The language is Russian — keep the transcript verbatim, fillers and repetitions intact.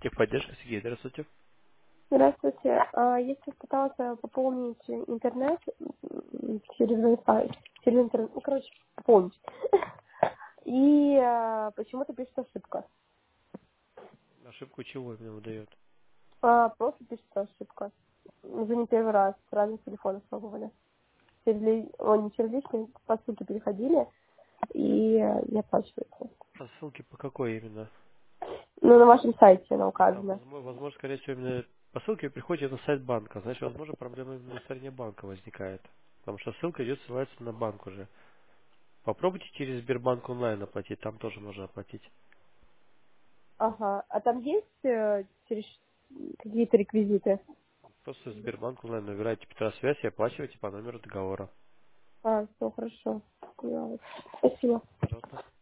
Техподдержка, Сергей, здравствуйте. Здравствуйте. А, Я сейчас пыталась э, пополнить интернет м, через Wi-Fi, через интернет, ну, короче, пополнить. И э, почему-то пишет ошибка. Ошибку чего именно выдает? А, Просто пишет ошибка. Уже не первый раз с разных телефонов пробовали. Через, ли- о, не через личные, по ссылке переходили, и э, не оплачивается. А ссылки по какой именно? Ну, на вашем сайте она А, указана. возможно, возможно, скорее всего, именно по ссылке вы приходите на сайт банка. Значит, возможно, проблема именно на стороне банка возникает. Потому что ссылка идет, ссылается на банк уже. Попробуйте через Сбербанк онлайн оплатить, там тоже можно оплатить. Ага. А там есть э, через какие-то реквизиты? Просто Сбербанк онлайн набираете Петра связь и оплачиваете по номеру договора. А, все хорошо. Поняла. Спасибо. Пожалуйста.